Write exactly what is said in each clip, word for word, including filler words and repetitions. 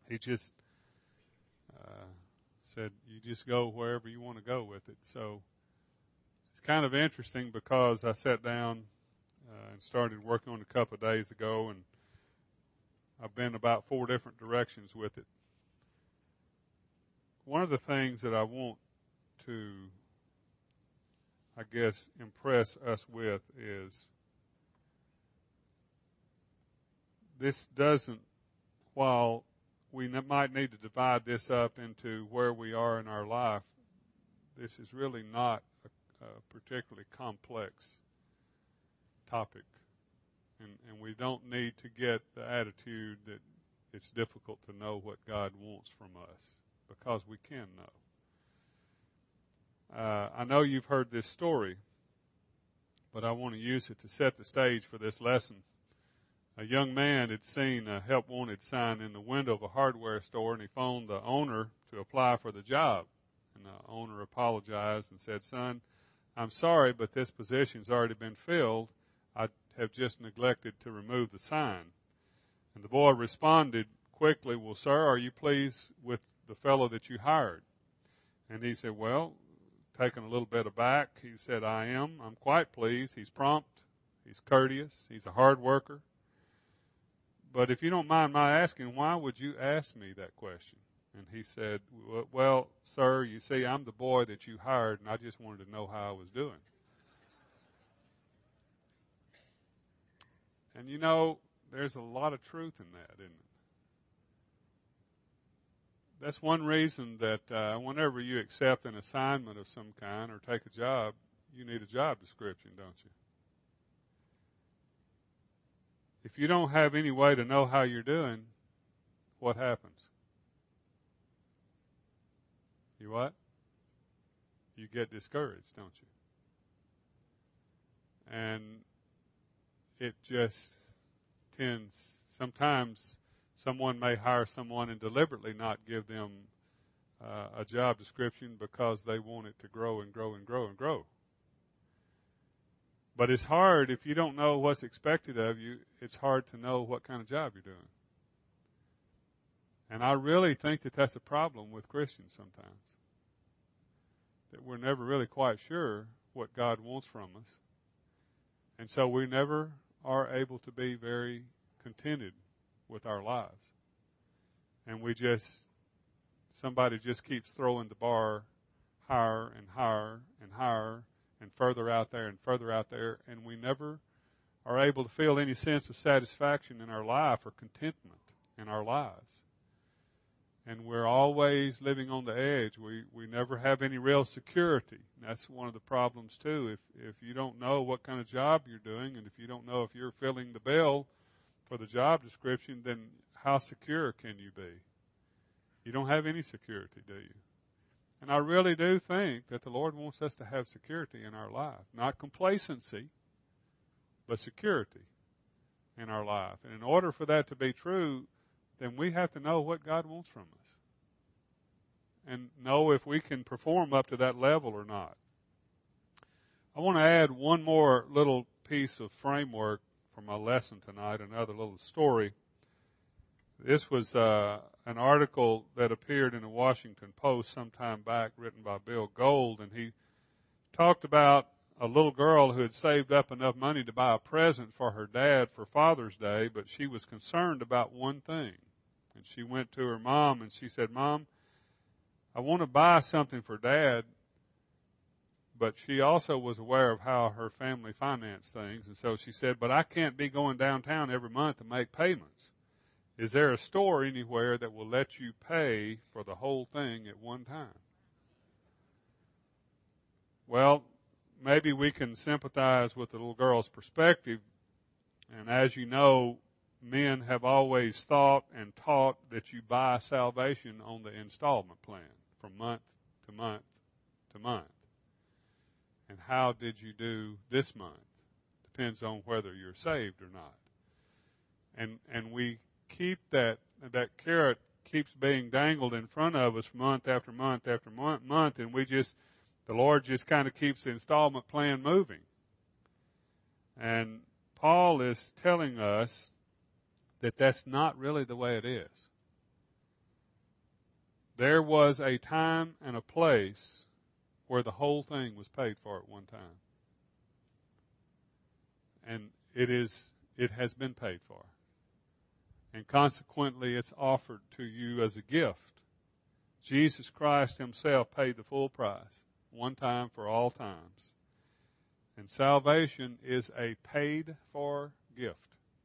He just uh, said, you just go wherever you want to go with it. So it's kind of interesting because I sat down uh, and started working on it a couple of days ago, and I've been about four different directions with it. One of the things that I want to, I guess, impress us with is this doesn't, while we might need to divide this up into where we are in our life, this is really not a, a particularly complex topic. And, and we don't need to get the attitude that it's difficult to know what God wants from us, because we can know. Uh, I know you've heard this story, but I want to use it to set the stage for this lesson. A young man had seen a help wanted sign in the window of a hardware store, and he phoned the owner to apply for the job. And the owner apologized and said, "Son, I'm sorry, but this position's already been filled. I have just neglected to remove the sign." And the boy responded quickly, "Well, sir, are you pleased with the fellow that you hired?" And he said, well, taken a little bit aback, he said, "I am. I'm quite pleased. He's prompt. He's courteous. He's a hard worker. But if you don't mind my asking, why would you ask me that question?" And he said, "Well, sir, you see, I'm the boy that you hired, and I just wanted to know how I was doing." And you know, there's a lot of truth in that, isn't it? That's one reason that uh, whenever you accept an assignment of some kind or take a job, you need a job description, don't you? If you don't have any way to know how you're doing, what happens? You what? You get discouraged, don't you? And it just tends, sometimes someone may hire someone and deliberately not give them uh, a job description because they want it to grow and grow and grow and grow. But it's hard, if you don't know what's expected of you, it's hard to know what kind of job you're doing. And I really think that that's a problem with Christians sometimes, that we're never really quite sure what God wants from us. And so we never are able to be very contented with our lives. And we just, somebody just keeps throwing the bar higher and higher and higher and further out there and further out there, and we never are able to feel any sense of satisfaction in our life or contentment in our lives. And we're always living on the edge. We we never have any real security. That's one of the problems too. If if you don't know what kind of job you're doing, and if you don't know if you're filling the bill for the job description, then how secure can you be? You don't have any security, do you? And I really do think that the Lord wants us to have security in our life. Not complacency, but security in our life. And in order for that to be true, then we have to know what God wants from us. And know if we can perform up to that level or not. I want to add one more little piece of framework for my lesson tonight, another little story. This was uh, an article that appeared in the Washington Post some time back, written by Bill Gold, and he talked about a little girl who had saved up enough money to buy a present for her dad for Father's Day, but she was concerned about one thing. And she went to her mom and she said, "Mom, I want to buy something for Dad," but she also was aware of how her family financed things, and so she said, "But I can't be going downtown every month to make payments. Is there a store anywhere that will let you pay for the whole thing at one time?" Well, maybe we can sympathize with the little girl's perspective. And as you know, men have always thought and taught that you buy salvation on the installment plan from month to month to month. And how did you do this month? Depends on whether you're saved or not. And and we keep that, that carrot keeps being dangled in front of us month after month after month, month, and we just, the Lord just kind of keeps the installment plan moving. And Paul is telling us that that's not really the way it is. there was a time and a place where the whole thing was paid for at one time. And it is, it has been paid for. And consequently, it's offered to you as a gift. Jesus Christ himself paid the full price, one time for all times. And salvation is a paid-for gift.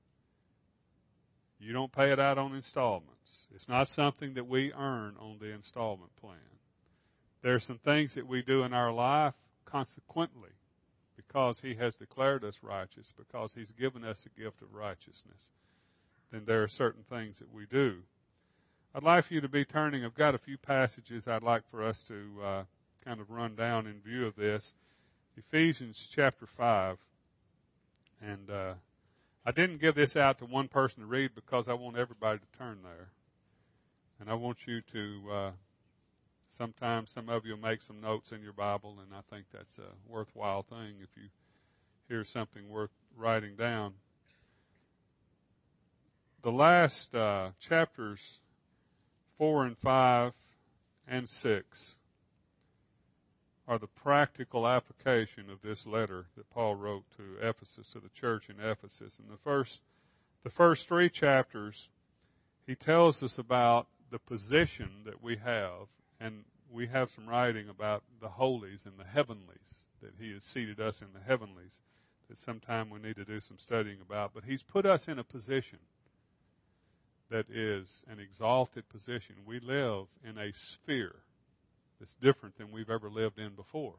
You don't pay it out on installments. It's not something that we earn on the installment plan. There are some things that we do in our life consequently because he has declared us righteous, because he's given us a gift of righteousness. Then there are certain things that we do. I'd like for you to be turning. I've got a few passages I'd like for us to uh, kind of run down in view of this. Ephesians chapter five. And uh, I didn't give this out to one person to read because I want everybody to turn there. And I want you to, uh, sometimes some of you will make some notes in your Bible, and I think that's a worthwhile thing if you hear something worth writing down. The last uh, chapters, four and five and six, are the practical application of this letter that Paul wrote to Ephesus, to the church in Ephesus. And the first, the first three chapters, he tells us about the position that we have, and we have some writing about the holies and the heavenlies, that he has seated us in the heavenlies, that sometime we need to do some studying about. But he's put us in a position that is an exalted position. We live in a sphere that's different than we've ever lived in before.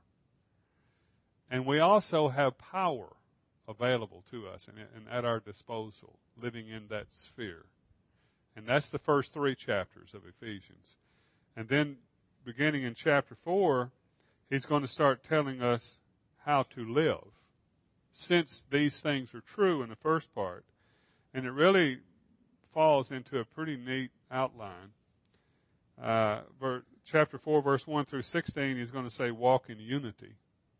And we also have power available to us and, and at our disposal, living in that sphere. And that's the first three chapters of Ephesians. And then beginning in chapter four, he's going to start telling us how to live, since these things are true in the first part. And it really falls into a pretty neat outline. Uh, chapter four, verse one through sixteen, he's going to say, walk in unity.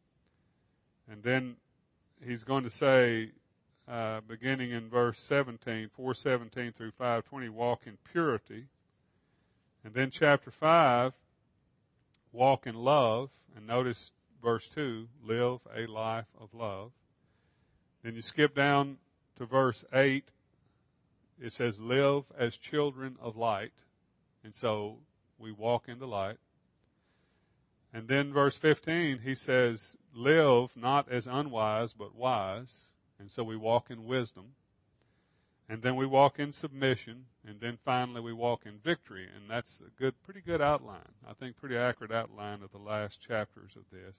And then he's going to say, uh, beginning in verse seventeen, four seventeen through five twenty, walk in purity. And then chapter five, walk in love. And notice verse two, live a life of love. Then you skip down to verse eight. It says, live as children of light. And so we walk in the light. And then verse fifteen, he says, live not as unwise, but wise. And so we walk in wisdom. And then we walk in submission. And then finally we walk in victory. And that's a good, pretty good outline. I think pretty accurate outline of the last chapters of this.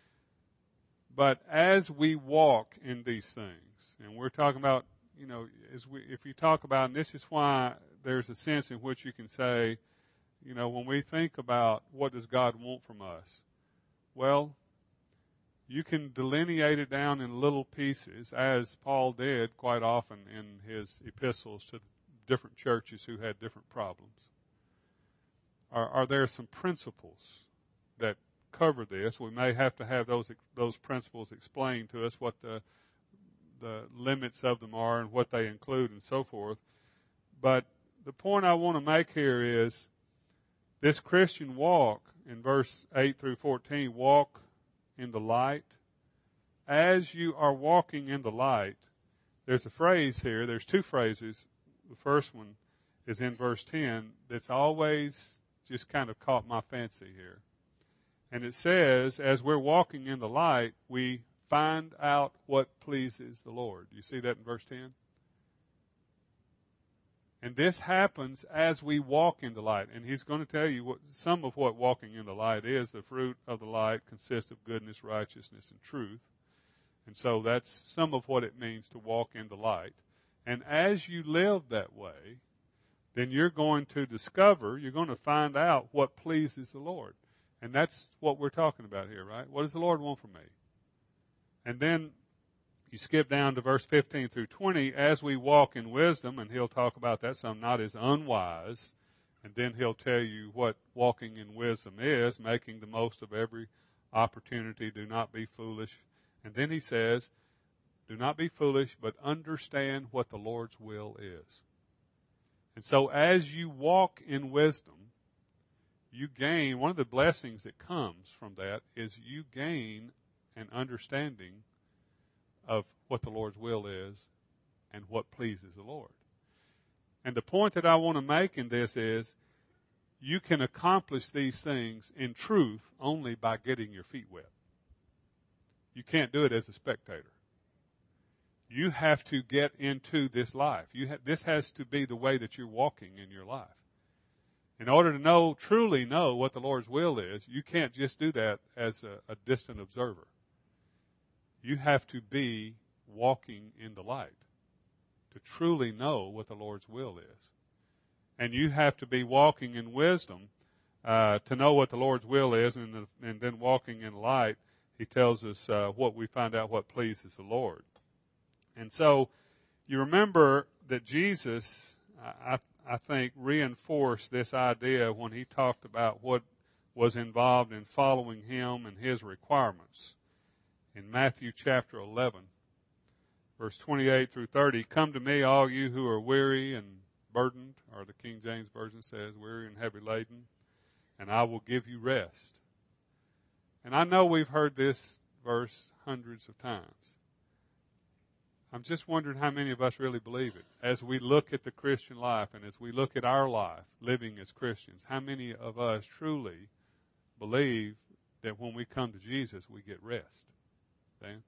But as we walk in these things, and we're talking about, you know, as we, if you talk about, and this is why there's a sense in which you can say, you know, when we think about what does God want from us, well, you can delineate it down in little pieces, as Paul did quite often in his epistles to different churches who had different problems. Are, are there some principles that cover this? We may have to have those those principles explained to us, what the the limits of them are and what they include and so forth. But the point I want to make here is this Christian walk in verse eight through fourteen, walk in the light. As you are walking in the light, there's a phrase here, there's two phrases. The first one is in verse ten that's always just kind of caught my fancy here. And it says, as we're walking in the light, we find out what pleases the Lord. You see that in verse ten? And this happens as we walk in the light. And he's going to tell you what some of what walking in the light is. The fruit of the light consists of goodness, righteousness, and truth. And so that's some of what it means to walk in the light. And as you live that way, then you're going to discover, you're going to find out what pleases the Lord. And that's what we're talking about here, right? What does the Lord want from me? And then you skip down to verse fifteen through twenty, as we walk in wisdom, and he'll talk about that some, not as unwise. And then he'll tell you what walking in wisdom is, making the most of every opportunity. Do not be foolish. And then he says, do not be foolish, but understand what the Lord's will is. And so as you walk in wisdom, you gain, one of the blessings that comes from that is you gain an understanding of what the Lord's will is and what pleases the Lord. And the point that I want to make in this is you can accomplish these things in truth only by getting your feet wet. You can't do it as a spectator. You have to get into this life. You ha- this has to be the way that you're walking in your life. In order to know, truly know what the Lord's will is, you can't just do that as a, a distant observer. You have to be walking in the light to truly know what the Lord's will is. And you have to be walking in wisdom uh, to know what the Lord's will is, and, the, and then walking in light, he tells us uh, what we find out what pleases the Lord. And so you remember that Jesus, I, I think, reinforced this idea when he talked about what was involved in following him and his requirements. In Matthew chapter eleven, verse twenty-eight through thirty, "Come to me, all you who are weary and burdened," or the King James Version says, "weary and heavy laden, and I will give you rest." And I know we've heard this verse hundreds of times. I'm just wondering how many of us really believe it. As we look at the Christian life and as we look at our life living as Christians, how many of us truly believe that when we come to Jesus, we get rest? Dan?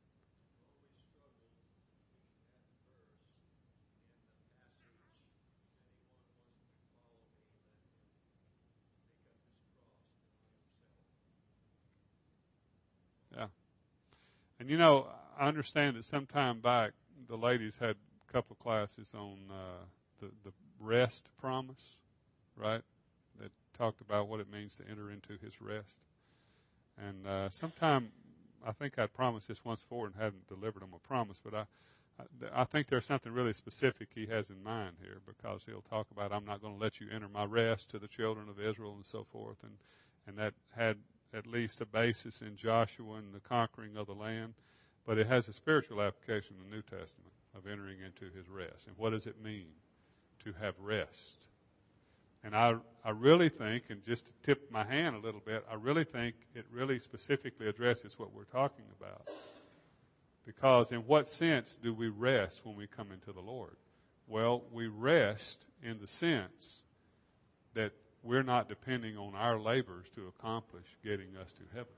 Yeah. And you know, I understand that some time back, the ladies had a couple of classes on uh, the, the rest promise, right? That talked about what it means to enter into his rest. And uh, sometime, I think I'd promised this once before and hadn't delivered him a promise, but I, I, I think there's something really specific he has in mind here, because he'll talk about, I'm not going to let you enter my rest to the children of Israel and so forth. And, and that had at least a basis in Joshua and the conquering of the land. But it has a spiritual application in the New Testament of entering into his rest. And what does it mean to have rest? And I, I really think, and just to tip my hand a little bit, I really think it really specifically addresses what we're talking about. Because in what sense do we rest when we come into the Lord? Well, we rest in the sense that we're not depending on our labors to accomplish getting us to heaven.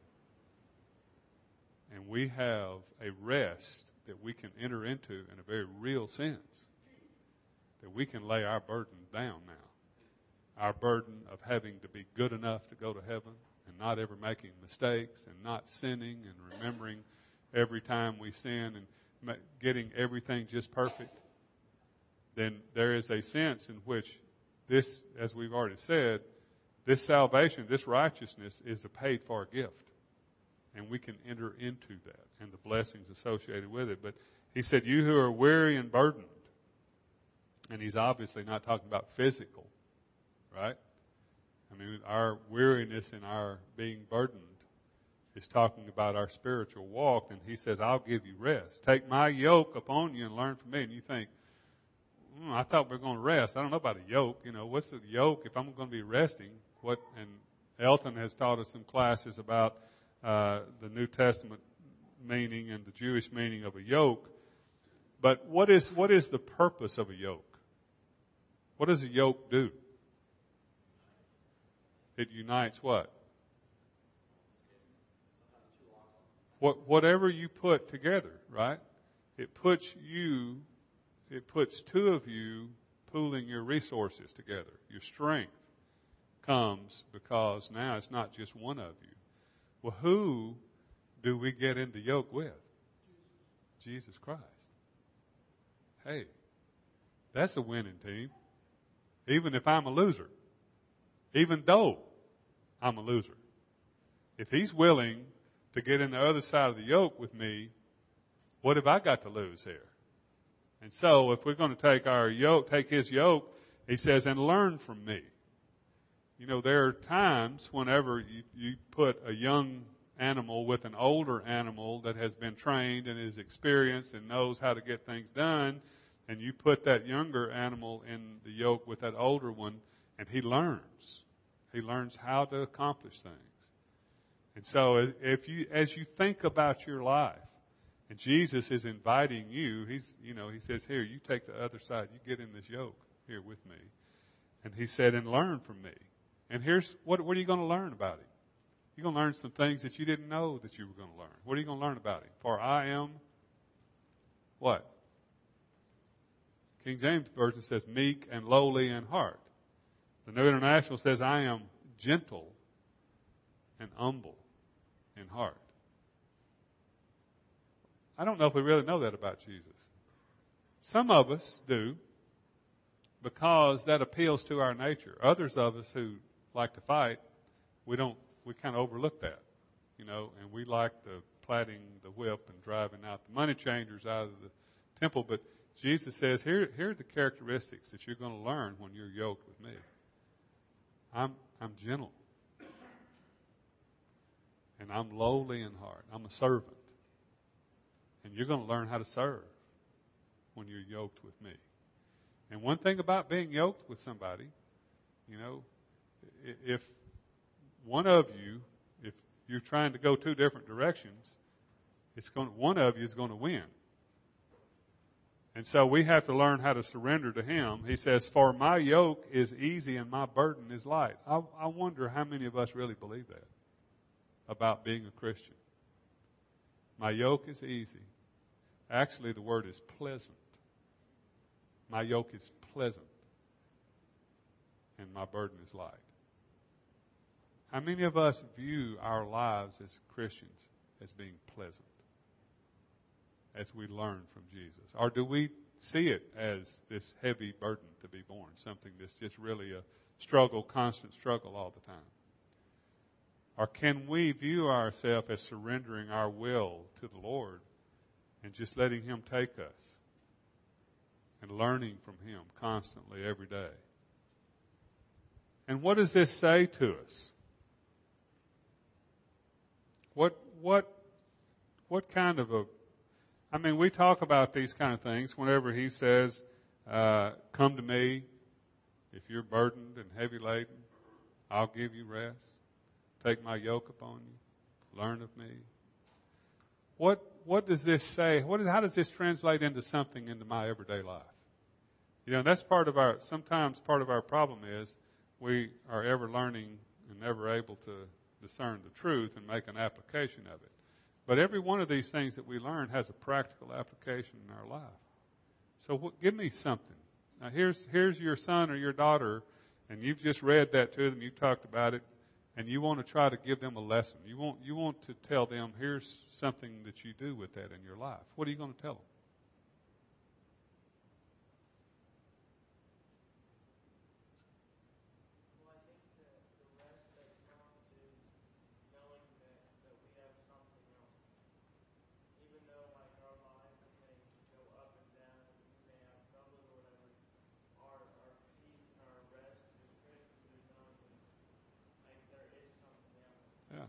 And we have a rest that we can enter into in a very real sense. That we can lay our burden down now. Our burden of having to be good enough to go to heaven and not ever making mistakes and not sinning and remembering every time we sin and getting everything just perfect. Then there is a sense in which this, as we've already said, this salvation, this righteousness is a paid-for gift. And we can enter into that and the blessings associated with it. But he said, you who are weary and burdened. And he's obviously not talking about physical, right? I mean, our weariness and our being burdened is talking about our spiritual walk. And he says, I'll give you rest. Take my yoke upon you and learn from me. And you think, mm, I thought we were going to rest. I don't know about a yoke. You know, what's the yoke if I'm going to be resting? What? And Elton has taught us some classes about Uh, the New Testament meaning and the Jewish meaning of a yoke. But what is what is the purpose of a yoke? What does a yoke do? It unites what? What whatever you put together, right? It puts you, it puts two of you pooling your resources together. Your strength comes because now it's not just one of you. Well, who do we get in the yoke with? Jesus Christ. Hey, that's a winning team. Even if I'm a loser. Even though I'm a loser. If he's willing to get in the other side of the yoke with me, what have I got to lose here? And so if we're going to take our yoke, take his yoke, he says, and learn from me. You know, there are times whenever you, you put a young animal with an older animal that has been trained and is experienced and knows how to get things done, and you put that younger animal in the yoke with that older one, and he learns He learns how to accomplish things. And so if you, as you think about your life, and Jesus is inviting you, he's, you know, he says, here, you take the other side. You get in this yoke here with me. And he said, and learn from me. And here's, what, what are you going to learn about him? You're going to learn some things that you didn't know that you were going to learn. What are you going to learn about him? For I am, what? King James Version says meek and lowly in heart. The New International says I am gentle and humble in heart. I don't know if we really know that about Jesus. Some of us do, because that appeals to our nature. Others of us who like to fight, we don't, we kind of overlook that, you know, and we like the plaiting the whip and driving out the money changers out of the temple. But Jesus says, here, here are the characteristics that you're going to learn when you're yoked with me. I'm, I'm gentle. And I'm lowly in heart. I'm a servant. And you're going to learn how to serve when you're yoked with me. And one thing about being yoked with somebody, you know, if one of you, if you're trying to go two different directions, it's going to, one of you is going to win. And so we have to learn how to surrender to him. He says, for my yoke is easy and my burden is light. I, I wonder how many of us really believe that about being a Christian. My yoke is easy. Actually, the word is pleasant. My yoke is pleasant and my burden is light. How many of us view our lives as Christians as being pleasant as we learn from Jesus? Or do we see it as this heavy burden to be borne, something that's just really a struggle, constant struggle all the time? Or can we view ourselves as surrendering our will to the Lord and just letting him take us and learning from him constantly every day? And what does this say to us? What what what kind of a I mean, we talk about these kind of things whenever he says, uh, come to me if you're burdened and heavy laden, I'll give you rest. Take my yoke upon you. Learn of me. What what does this say? What is, how does this translate into something into my everyday life? You know, that's part of our, sometimes part of our problem is we are ever learning and never able to discern the truth and make an application of it. But every one of these things that we learn has a practical application in our life. So what, give me something. Now here's here's your son or your daughter, and you've just read that to them, you've talked about it, and you want to try to give them a lesson. You want you want to tell them, here's something that you do with that in your life. What are you going to tell them? Yeah.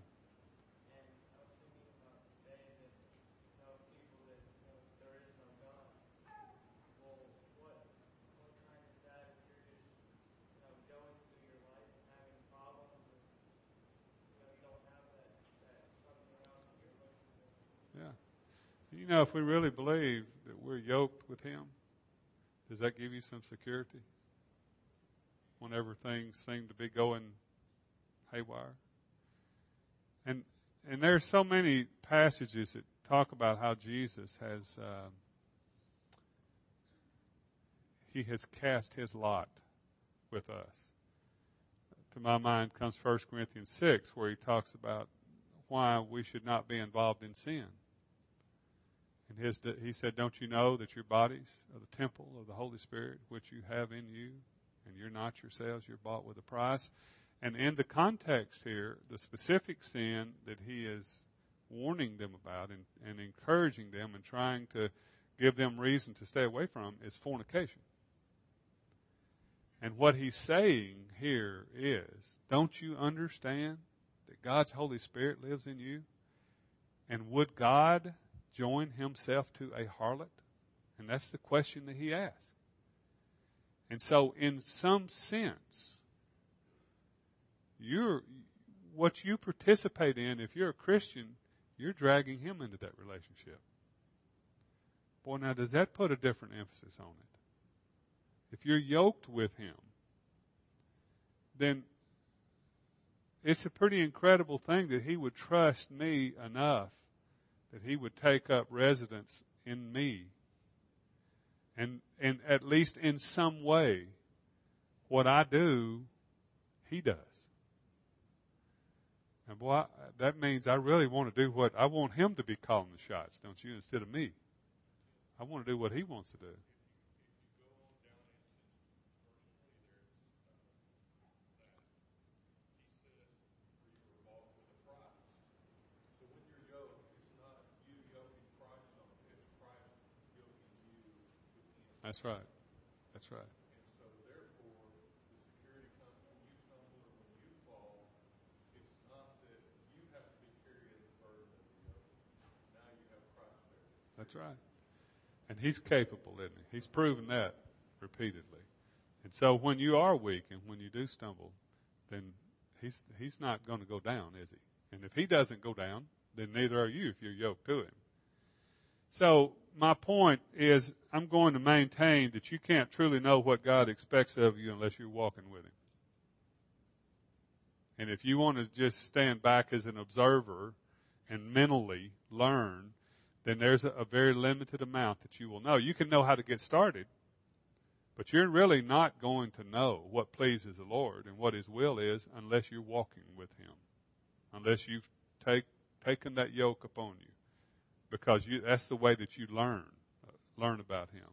Yeah. You know, if we really believe that we're yoked with him, does that give you some security whenever things seem to be going haywire? And and there's so many passages that talk about how Jesus has uh, he has cast his lot with us. To my mind comes First Corinthians six, where he talks about why we should not be involved in sin. And his, he said, don't you know that your bodies are the temple of the Holy Spirit, which you have in you, and you're not yourselves, you're bought with a price. And in the context here, the specific sin that he is warning them about and, and encouraging them and trying to give them reason to stay away from is fornication. And what he's saying here is, don't you understand that God's Holy Spirit lives in you? And would God join himself to a harlot? And that's the question that he asks. And so in some sense, you're what you participate in, if you're a Christian, you're dragging him into that relationship. Boy, now does that put a different emphasis on it? If you're yoked with him, then it's a pretty incredible thing that he would trust me enough that he would take up residence in me. And, and at least in some way, what I do, he does. And boy, I, that means I really want to do what, I want him to be calling the shots, don't you, instead of me. I want to do what he wants to do. That's right. That's right. And so therefore, the security comes when you stumble or when you fall. It's not that you have to be carrying the burden of the yoke. Now you have Christ there. That's right. And he's capable, isn't he? He's proven that repeatedly. And so when you are weak and when you do stumble, then he's he's not going to go down, is he? And if he doesn't go down, then neither are you if you're yoked to him. So my point is I'm going to maintain that you can't truly know what God expects of you unless you're walking with him. And if you want to just stand back as an observer and mentally learn, then there's a, a very limited amount that you will know. You can know how to get started, but you're really not going to know what pleases the Lord and what his will is unless you're walking with him, unless you've take, taken that yoke upon you. Because you, that's the way that you learn, uh, learn about him.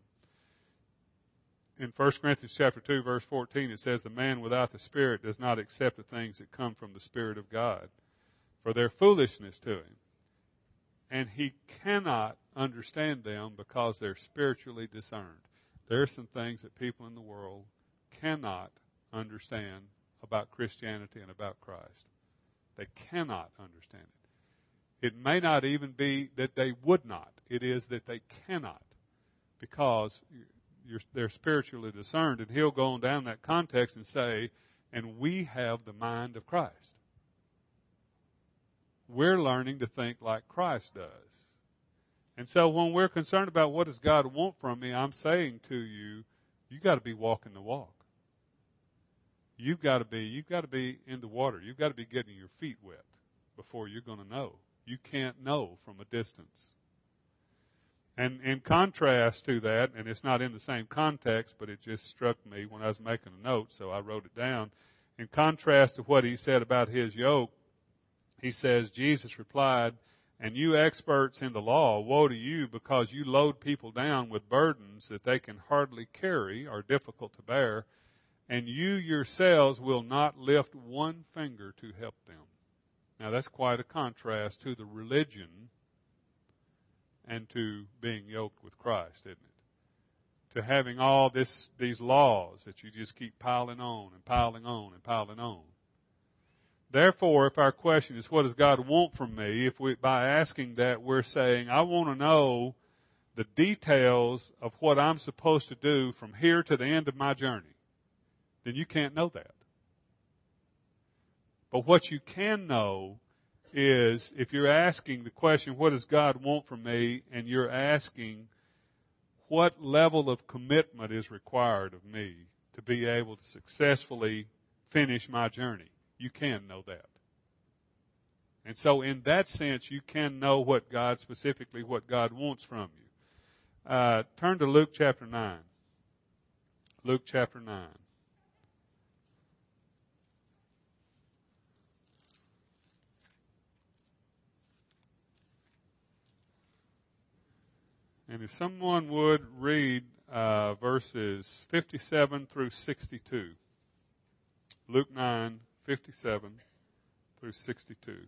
In First Corinthians chapter two, verse fourteen, it says, the man without the Spirit does not accept the things that come from the Spirit of God, for they're foolishness to him. And he cannot understand them because they're spiritually discerned. There are some things that people in the world cannot understand about Christianity and about Christ. They cannot understand it. It may not even be that they would not. It is that they cannot, because you're, they're spiritually discerned. And he'll go on down that context and say, and we have the mind of Christ. We're learning to think like Christ does. And so when we're concerned about what does God want from me, I'm saying to you, you've got to be walking the walk. You've got to be, you've got to be in the water. You've got to be getting your feet wet before you're going to know. You can't know from a distance. And in contrast to that, and it's not in the same context, but it just struck me when I was making a note, so I wrote it down. In contrast to what he said about his yoke, he says, Jesus replied, and you experts in the law, woe to you, because you load people down with burdens that they can hardly carry, are difficult to bear, and you yourselves will not lift one finger to help them. Now that's quite a contrast to the religion and to being yoked with Christ, isn't it? To having all this, these laws that you just keep piling on and piling on and piling on. Therefore, if our question is, what does God want from me? If we, by asking that, we're saying, I want to know the details of what I'm supposed to do from here to the end of my journey, then you can't know that. But what you can know is, if you're asking the question, what does God want from me? And you're asking, what level of commitment is required of me to be able to successfully finish my journey? You can know that. And so in that sense, you can know what God, specifically what God wants from you. Uh, turn to Luke chapter nine. Luke chapter nine. And if someone would read uh, verses fifty-seven through sixty-two. Luke nine, fifty-seven through sixty-two.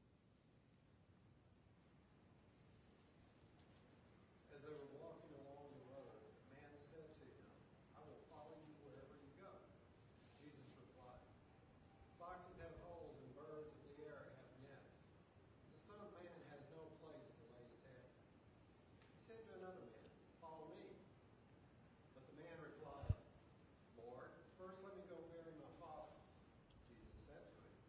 As they were walking along the road, a man said to him, I will follow you wherever you go. Jesus replied, foxes have holes and birds of the air have nests. The Son of Man has no place to lay his head. He said to another man, follow me. But the man replied, Lord, first let me go bury my father. Jesus said to him,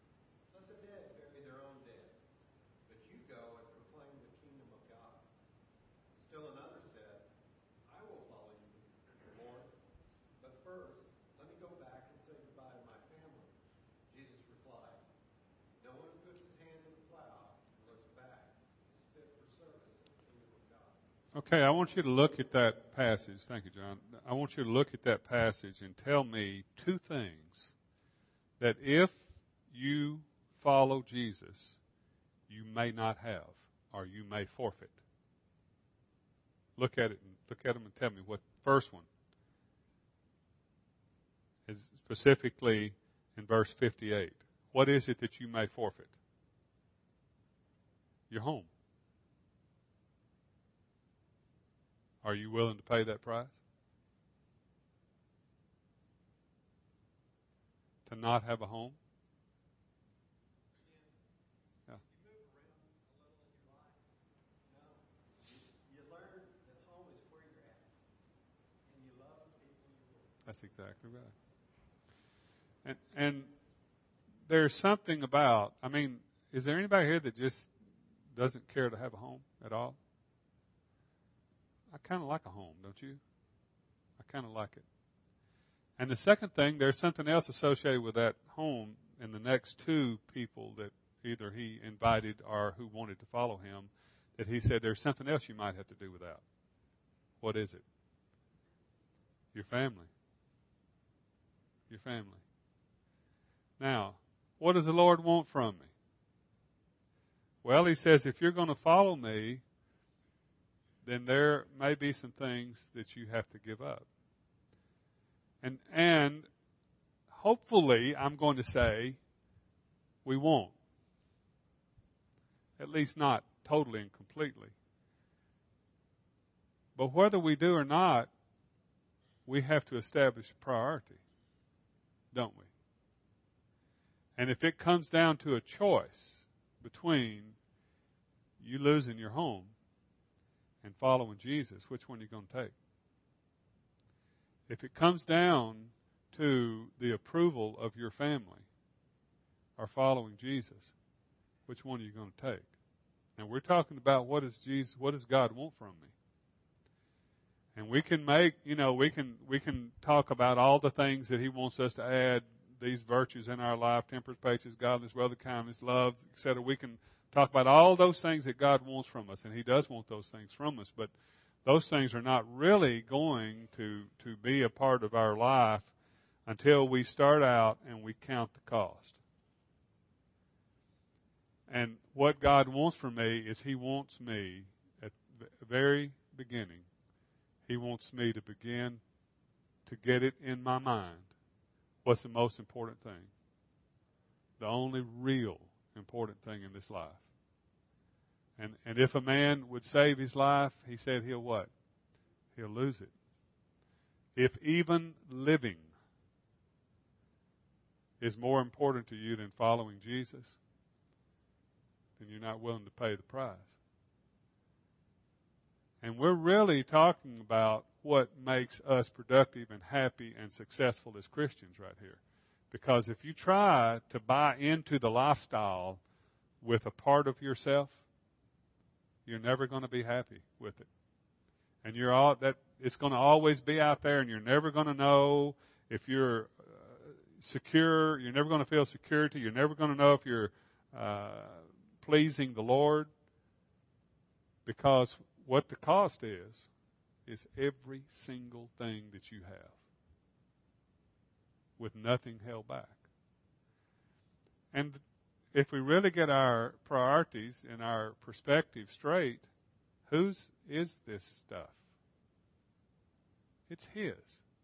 Okay, I want you to look at that passage. Thank you, John. I want you to look at that passage and tell me two things that if you follow Jesus, you may not have, or you may forfeit. Look at it and look at them and tell me what first one is specifically in verse fifty-eight. What is it that you may forfeit? Your home. Are you willing to pay that price? To not have a home? Yeah. You move around a little in your life. You know, you, you learn that home is where you're at, and you love the people you're with. That's exactly right. And and there's something about, I mean, is there anybody here that just doesn't care to have a home at all? I kind of like a home, don't you? I kind of like it. And the second thing, there's something else associated with that home in the next two people that either he invited or who wanted to follow him, that he said there's something else you might have to do without. What is it? Your family. Your family. Now, what does the Lord want from me? Well, he says, if you're going to follow me, then there may be some things that you have to give up. And and hopefully, I'm going to say, we won't. At least not totally and completely. But whether we do or not, we have to establish a priority, don't we? And if it comes down to a choice between you losing your home and following Jesus, which one are you going to take? If it comes down to the approval of your family or following Jesus, which one are you going to take? And we're talking about what is Jesus, what does God want from me? And we can make, you know, we can we can talk about all the things that he wants us to add, these virtues in our life, temperance, patience, godliness, brotherly kindness, love, et cetera. We can talk about all those things that God wants from us, and he does want those things from us, but those things are not really going to, to be a part of our life until we start out and we count the cost. And what God wants from me is he wants me at the very beginning, he wants me to begin to get it in my mind what's the most important thing. The only real important thing in this life. And and if a man would save his life, he said he'll what? He'll lose it. If even living is more important to you than following Jesus, then you're not willing to pay the price. And we're really talking about what makes us productive and happy and successful as Christians right here. Because if you try to buy into the lifestyle with a part of yourself, you're never going to be happy with it. And you're all that it's going to always be out there, and you're never going to know if you're uh, secure. You're never going to feel security. You're never going to know if you're uh, pleasing the Lord, because what the cost is is every single thing that you have, with nothing held back. And if we really get our priorities and our perspective straight, whose is this stuff? It's his.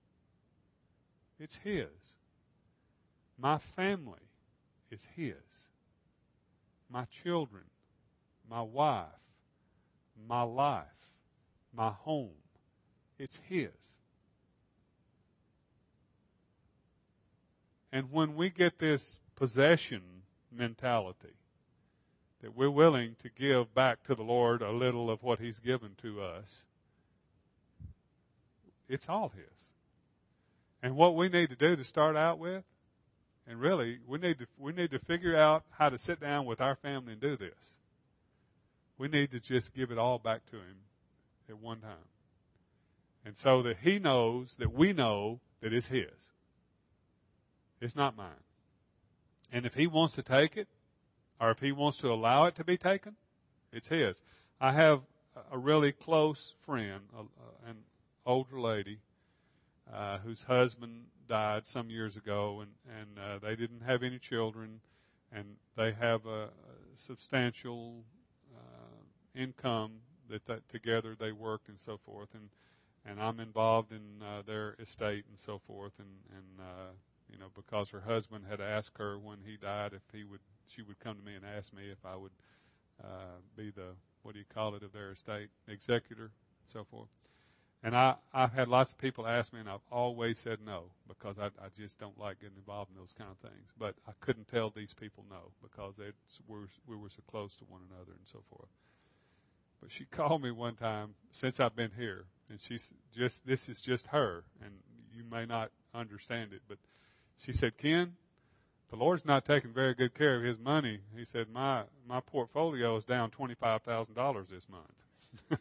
It's his. My family is his. My children, my wife, my life, my home, it's his. And when we get this possession mentality, that we're willing to give back to the Lord a little of what he's given to us, it's all his. And what we need to do to start out with, and really, we need to we need to figure out how to sit down with our family and do this. We need to just give it all back to him at one time. And so that he knows, that we know that it's his. It's not mine. And if he wants to take it, or if he wants to allow it to be taken, it's his. I have a really close friend, a, a, an older lady, uh, whose husband died some years ago, and, and uh, they didn't have any children, and they have a, a substantial uh, income that, that together they work and so forth, and and I'm involved in uh, their estate and so forth, and and uh, you know, because her husband had asked her when he died if he would, she would come to me and ask me if I would uh, be the, what do you call it, of their estate, executor, and so forth. And I, I've had lots of people ask me, and I've always said no, because I, I just don't like getting involved in those kind of things. But I couldn't tell these people no, because they were, we were so close to one another and so forth. But she called me one time since I've been here, and she's just, this is just her, and you may not understand it, but she said, Ken, the Lord's not taking very good care of His money. He said, my, my portfolio is down twenty-five thousand dollars this month.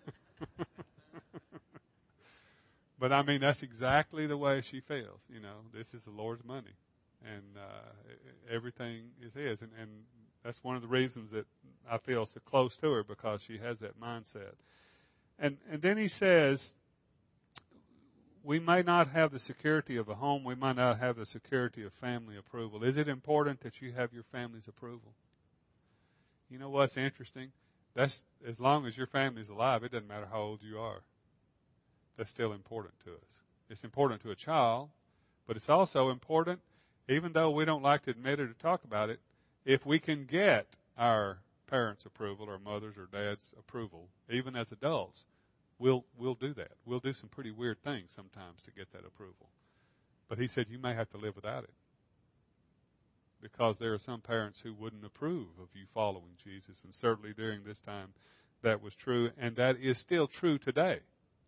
But I mean, that's exactly the way she feels. You know, this is the Lord's money, and uh, everything is His. And, and that's one of the reasons that I feel so close to her, because she has that mindset. And and then he says, we may not have the security of a home. We might not have the security of family approval. Is it important that you have your family's approval? You know what's interesting? That's, as long as your family's alive, it doesn't matter how old you are. That's still important to us. It's important to a child, but it's also important, even though we don't like to admit it or talk about it, if we can get our parents' approval or mother's or dad's approval, even as adults, we'll we'll do that. We'll do some pretty weird things sometimes to get that approval. But he said you may have to live without it, because there are some parents who wouldn't approve of you following Jesus, and certainly during this time that was true, and that is still true today.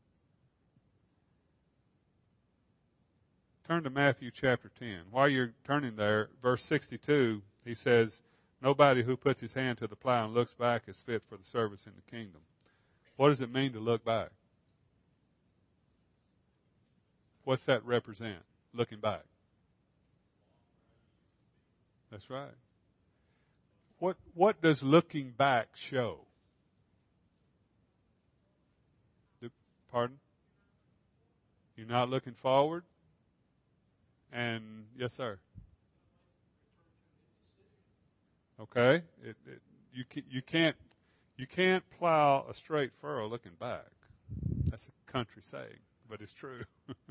Turn to Matthew chapter ten. While you're turning there, verse sixty-two, he says, nobody who puts his hand to the plow and looks back is fit for the service in the kingdom. What does it mean to look back? What's that represent, looking back? That's right. What what does looking back show? Pardon? You're not looking forward? And yes, sir. Okay, it, it, you you can't you can't plow a straight furrow looking back. That's a country saying, but it's true.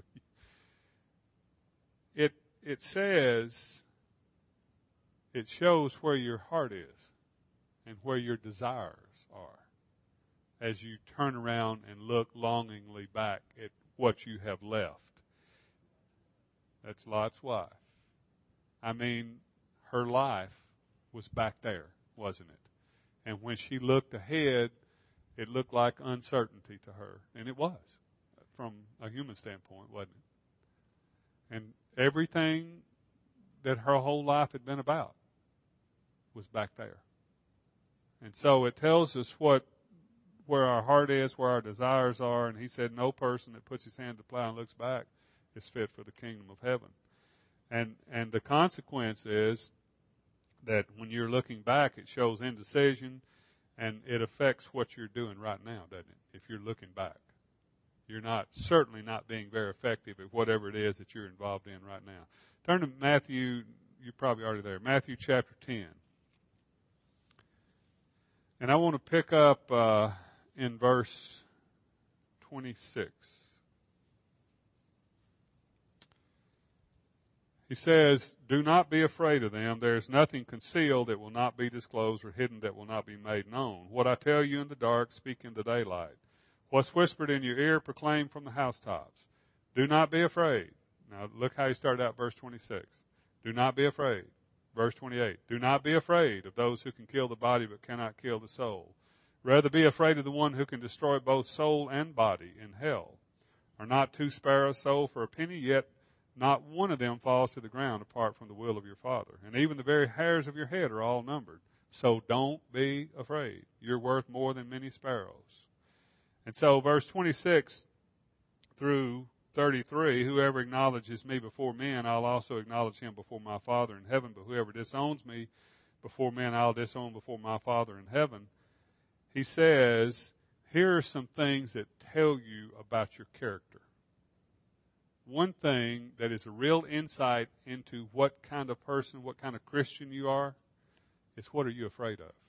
it it says, it shows where your heart is and where your desires are as you turn around and look longingly back at what you have left. That's Lot's wife. I mean, her life was back there, wasn't it? And when she looked ahead, it looked like uncertainty to her. And it was, from a human standpoint, wasn't it? And everything that her whole life had been about was back there. And so it tells us what, where our heart is, where our desires are. And he said, no person that puts his hand to the plow and looks back is fit for the kingdom of heaven. And and the consequence is that when you're looking back, it shows indecision, and it affects what you're doing right now, doesn't it? If you're looking back, you're not certainly not being very effective at whatever it is that you're involved in right now. Turn to Matthew. You're probably already there. Matthew chapter ten. And I want to pick up uh, in verse twenty-six. He says, do not be afraid of them. There is nothing concealed that will not be disclosed, or hidden that will not be made known. What I tell you in the dark, speak in the daylight. What's whispered in your ear, proclaim from the housetops. Do not be afraid. Now look how he started out verse twenty-six. Do not be afraid. Verse twenty-eight. Do not be afraid of those who can kill the body but cannot kill the soul. Rather be afraid of the one who can destroy both soul and body in hell. Are not two sparrows sold for a penny, yet not one of them falls to the ground apart from the will of your Father. And even the very hairs of your head are all numbered. So don't be afraid. You're worth more than many sparrows. And so verse twenty-six through thirty-three, whoever acknowledges me before men, I'll also acknowledge him before my Father in heaven. But whoever disowns me before men, I'll disown before my Father in heaven. He says, here are some things that tell you about your character. One thing that is a real insight into what kind of person, what kind of Christian you are, is what are you afraid of?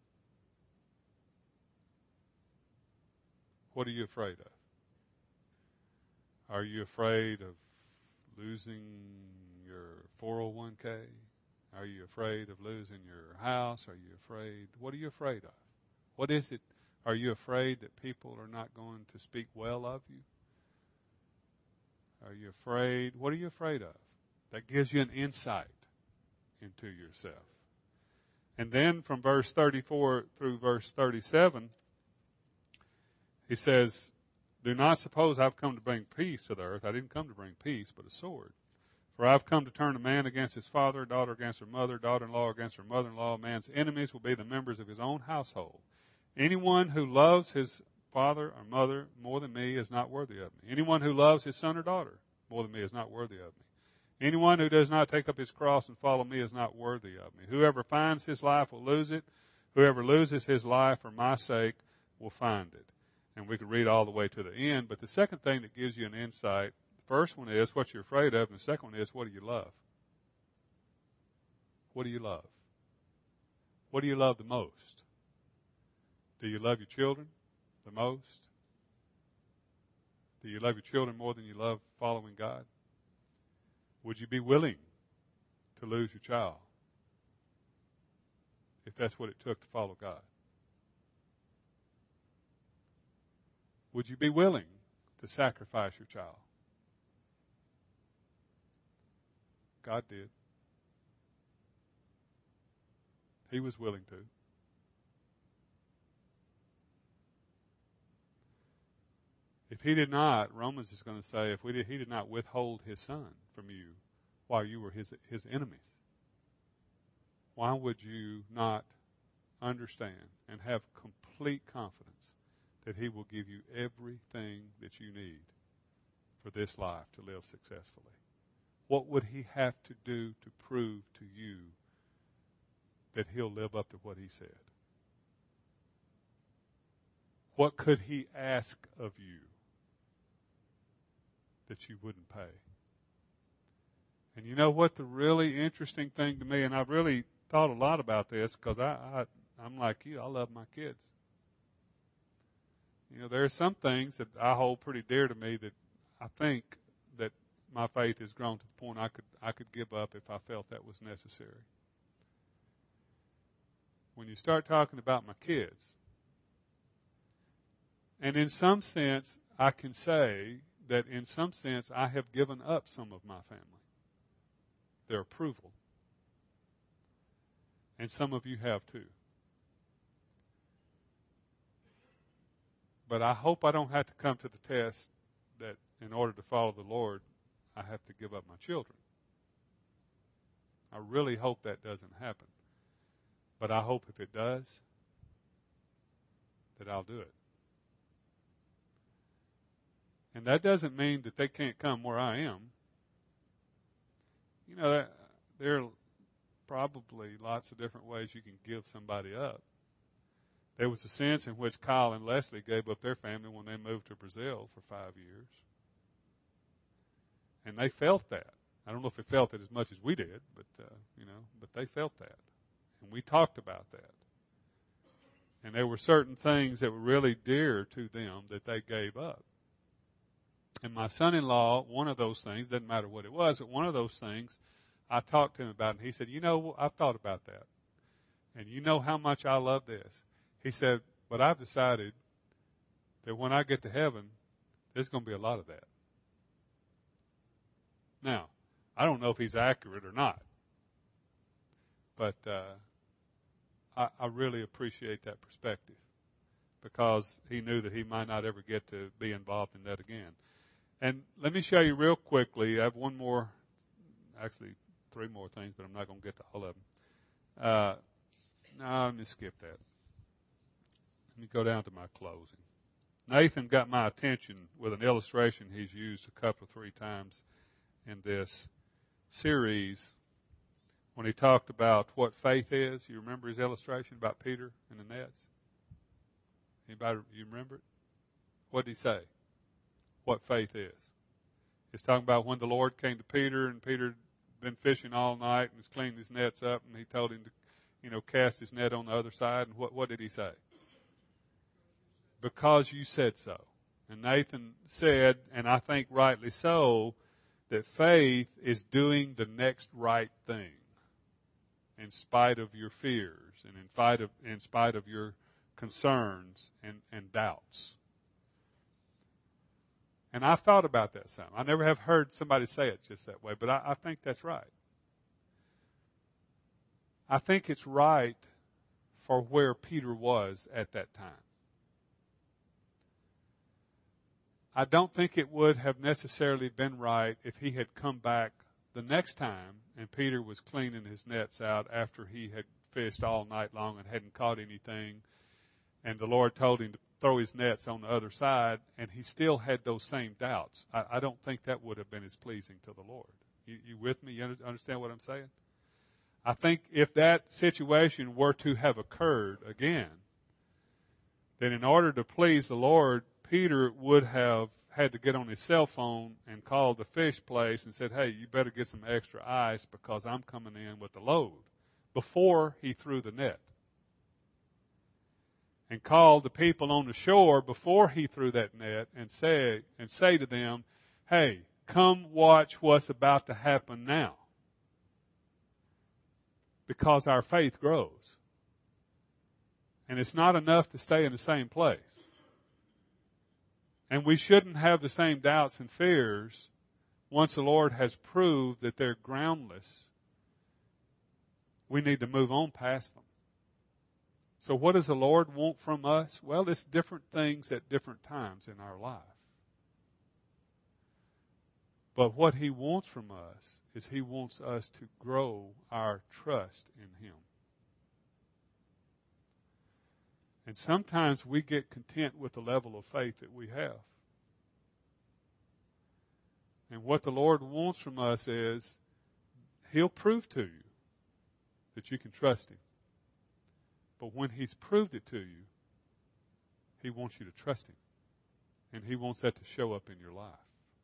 What are you afraid of? Are you afraid of losing your four oh one k? Are you afraid of losing your house? Are you afraid? What are you afraid of? What is it? Are you afraid that people are not going to speak well of you? Are you afraid? What are you afraid of? That gives you an insight into yourself. And then from verse thirty-four through verse thirty-seven, he says, do not suppose I've come to bring peace to the earth. I didn't come to bring peace, but a sword. For I've come to turn a man against his father, daughter against her mother, daughter-in-law against her mother-in-law. Man's enemies will be the members of his own household. Anyone who loves his father or mother more than me is not worthy of me. Anyone who loves his son or daughter more than me is not worthy of me. Anyone who does not take up his cross and follow me is not worthy of me. Whoever finds his life will lose it. Whoever loses his life for my sake will find it. And we could read all the way to the end. But the second thing that gives you an insight, the first one is what you're afraid of, and the second one is what do you love? What do you love? What do you love the most? Do you love your children the most? Do you love your children more than you love following God? Would you be willing to lose your child if that's what it took to follow God? Would you be willing to sacrifice your child? God did. He was willing to. If he did not, Romans is going to say, if we did, he did not withhold his son from you while you were his his enemies, why would you not understand and have complete confidence that he will give you everything that you need for this life to live successfully? What would he have to do to prove to you that he'll live up to what he said? What could he ask of you that you wouldn't pay? And you know what the really interesting thing to me, and I've really thought a lot about this because I, I, I'm like you, I love my kids. You know, there are some things that I hold pretty dear to me that I think that my faith has grown to the point I could I could give up if I felt that was necessary. When you start talking about my kids, and in some sense, I can say that in some sense I have given up some of my family, their approval. And some of you have too. But I hope I don't have to come to the test that in order to follow the Lord, I have to give up my children. I really hope that doesn't happen. But I hope if it does, that I'll do it. And that doesn't mean that they can't come where I am. You know, there are probably lots of different ways you can give somebody up. There was a sense in which Kyle and Leslie gave up their family when they moved to Brazil for five years. And they felt that. I don't know if they felt it as much as we did, but, uh, you know, but they felt that. And we talked about that. And there were certain things that were really dear to them that they gave up. And my son-in-law, one of those things, doesn't matter what it was, but one of those things I talked to him about, and he said, you know, I've thought about that. And you know how much I love this. He said, but I've decided that when I get to heaven, there's going to be a lot of that. Now, I don't know if he's accurate or not, but uh, I, I really appreciate that perspective because he knew that he might not ever get to be involved in that again. And let me show you real quickly. I have one more, actually three more things, but I'm not going to get to all of them. Uh, no, let me skip that. Let me go down to my closing. Nathan got my attention with an illustration he's used a couple of three times in this series when he talked about what faith is. You remember his illustration about Peter and the nets? Anybody, you remember it? What did he say? What faith is? It's talking about when the Lord came to Peter, and Peter had been fishing all night and was cleaning his nets up, and he told him to, you know, cast his net on the other side. And what, what did he say? Because you said so. And Nathan said, and I think rightly so, that faith is doing the next right thing in spite of your fears and in spite of, in spite of your concerns and, and doubts. And I've thought about that some. I never have heard somebody say it just that way, but I, I think that's right. I think it's right for where Peter was at that time. I don't think it would have necessarily been right if he had come back the next time and Peter was cleaning his nets out after he had fished all night long and hadn't caught anything, and the Lord told him to throw his nets on the other side, and he still had those same doubts. I, I don't think that would have been as pleasing to the Lord. You, you with me? You understand what I'm saying? I think if that situation were to have occurred again, then in order to please the Lord, Peter would have had to get on his cell phone and call the fish place and said, hey, you better get some extra ice because I'm coming in with the load, before he threw the net. And call the people on the shore before he threw that net and say, and say to them, hey, come watch what's about to happen now. Because our faith grows. And it's not enough to stay in the same place. And we shouldn't have the same doubts and fears once the Lord has proved that they're groundless. We need to move on past them. So what does the Lord want from us? Well, it's different things at different times in our life. But what He wants from us is He wants us to grow our trust in Him. And sometimes we get content with the level of faith that we have. And what the Lord wants from us is He'll prove to you that you can trust Him. But when He's proved it to you, He wants you to trust Him. And He wants that to show up in your life.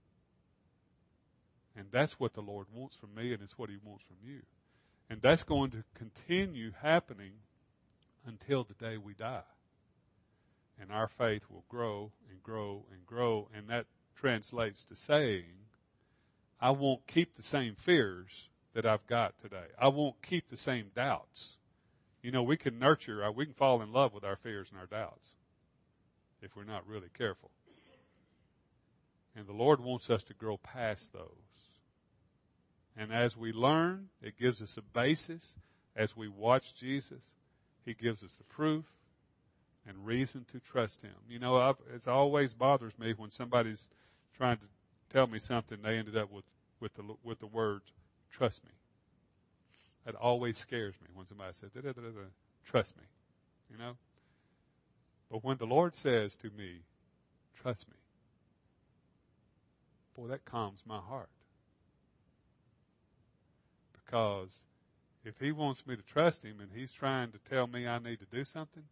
And that's what the Lord wants from me, and it's what He wants from you. And that's going to continue happening until the day we die. And our faith will grow and grow and grow. And that translates to saying, I won't keep the same fears that I've got today. I won't keep the same doubts. You know, we can nurture, we can fall in love with our fears and our doubts if we're not really careful. And the Lord wants us to grow past those. And as we learn, it gives us a basis. As we watch Jesus, He gives us the proof and reason to trust Him. You know, I've, it always bothers me when somebody's trying to tell me something, they ended up with, with, the, with the words, trust me. It always scares me when somebody says, da, da, da, da, trust me, you know. But when the Lord says to me, trust me, boy, that calms my heart. Because if He wants me to trust Him and He's trying to tell me I need to do something,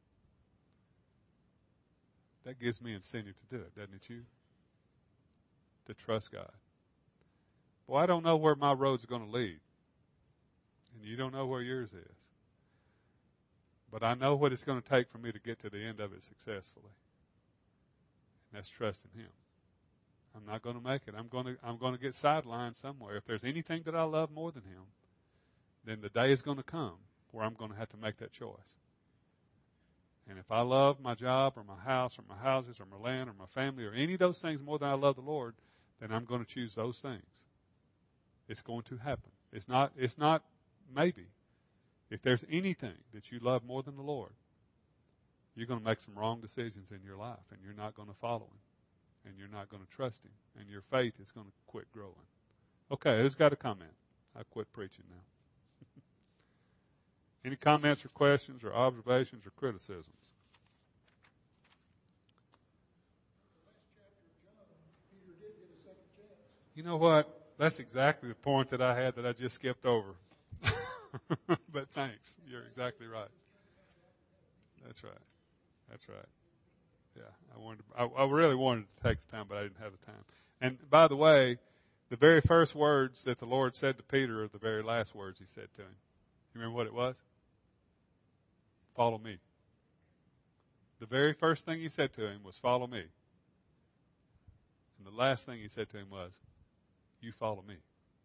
that gives me incentive to do it, doesn't it you? To trust God. Well, I don't know where my road's going to lead. And you don't know where yours is. But I know what it's going to take for me to get to the end of it successfully. And that's trusting Him. I'm not going to make it. I'm going to, I'm going to get sidelined somewhere. If there's anything that I love more than Him, then the day is going to come where I'm going to have to make that choice. And if I love my job or my house or my houses or my land or my family or any of those things more than I love the Lord, then I'm going to choose those things. It's going to happen. It's not, it's not maybe. If there's anything that you love more than the Lord, you're going to make some wrong decisions in your life, and you're not going to follow Him, and you're not going to trust Him, and your faith is going to quit growing. Okay, who's got a comment? I quit preaching now. Any comments or questions or observations or criticisms? You know what? That's exactly the point that I had that I just skipped over. But thanks. You're exactly right. That's right. That's right. Yeah, I wanted. To, I, I really wanted to take the time, but I didn't have the time. And by the way, the very first words that the Lord said to Peter are the very last words He said to him. You remember what it was? Follow me. The very first thing He said to him was, follow me. And the last thing He said to him was, you follow me.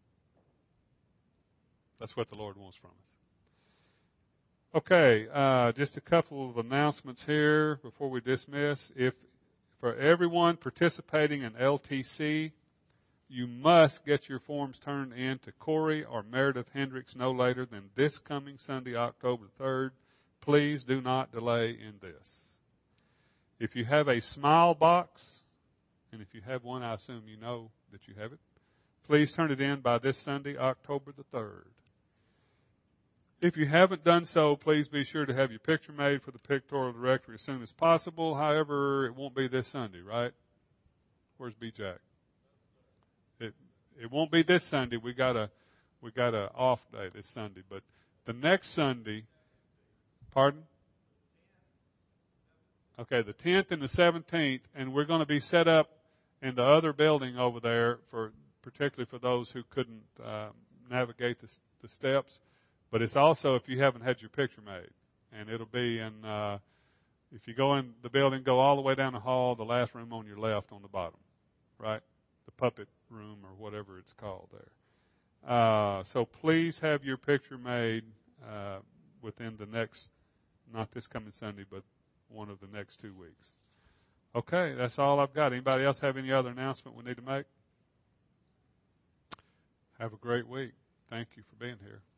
That's what the Lord wants from us. Okay, uh, just a couple of announcements here before we dismiss. If for everyone participating in L T C, you must get your forms turned in to Corey or Meredith Hendricks no later than this coming Sunday, October third. Please do not delay in this. If you have a smile box, and if you have one, I assume you know that you have it, please turn it in by this Sunday, October the third. If you haven't done so, please be sure to have your picture made for the pictorial directory as soon as possible. However, it won't be this Sunday, right? Where's B. Jack? It it won't be this Sunday. We got a we got a off day this Sunday, but the next Sunday. Pardon? Okay, the tenth and the seventeenth, and we're going to be set up in the other building over there for particularly for those who couldn't uh, navigate the, the steps. But it's also if you haven't had your picture made, and it'll be in. Uh, if you go in the building, go all the way down the hall, the last room on your left on the bottom, right? The puppet room or whatever it's called there. Uh, so please have your picture made uh, within the next, not this coming Sunday, but one of the next two weeks. Okay, that's all I've got. Anybody else have any other announcement we need to make? Have a great week. Thank you for being here.